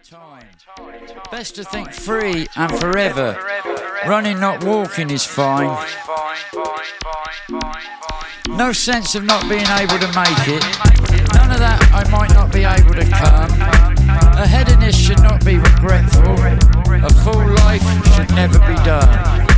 Best to think free and forever. Running, not walking is fine. No sense of not being able to make it. None of that I might not be able to come. A headiness should not be regretful. A full life should never be done.